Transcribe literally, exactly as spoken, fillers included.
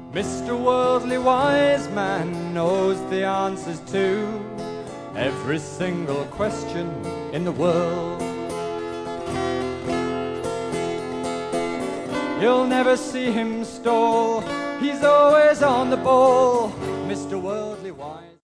Mister Worldly Wise Man knows the answers to every single question in the world. You'll never see him stall, he's always on the ball, Mister Worldly Wise.